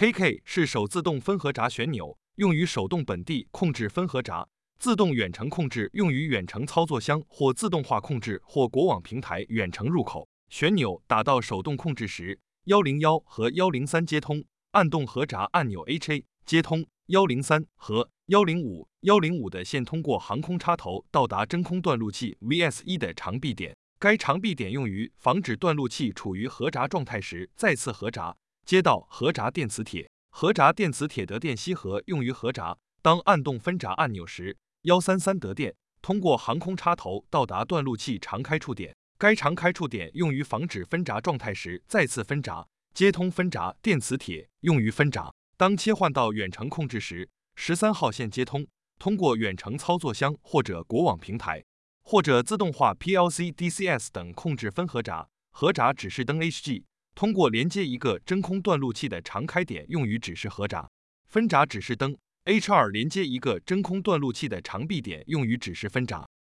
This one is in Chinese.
KK 是手自动分合闸旋钮，用于手动本地控制分合闸。自动远程控制用于远程操作箱或自动化控制或国网平台远程入口。旋钮打到手动控制时，101和103接通，按动合闸按钮 HA 接通103和105的线通过航空插头到达真空断路器 VS1 的长臂点。该长臂点用于防止断路器处于合闸状态时再次合闸。接到合闸电磁铁，合闸电磁铁得电吸合用于合闸。当按动分闸按钮时，133得电，通过航空插头到达断路器常开处点。该常开处点用于防止分闸状态时再次分闸。接通分闸电磁铁用于分闸。当切换到远程控制时，13号线接通，通过远程操作箱或者国网平台，或者自动化 PLC、DCS 等控制分合闸。合闸指示灯 HG 通过连接一个真空断路器的常开点用于指示合闸。分闸指示灯 H2 连接一个真空断路器的长臂点用于指示分闸。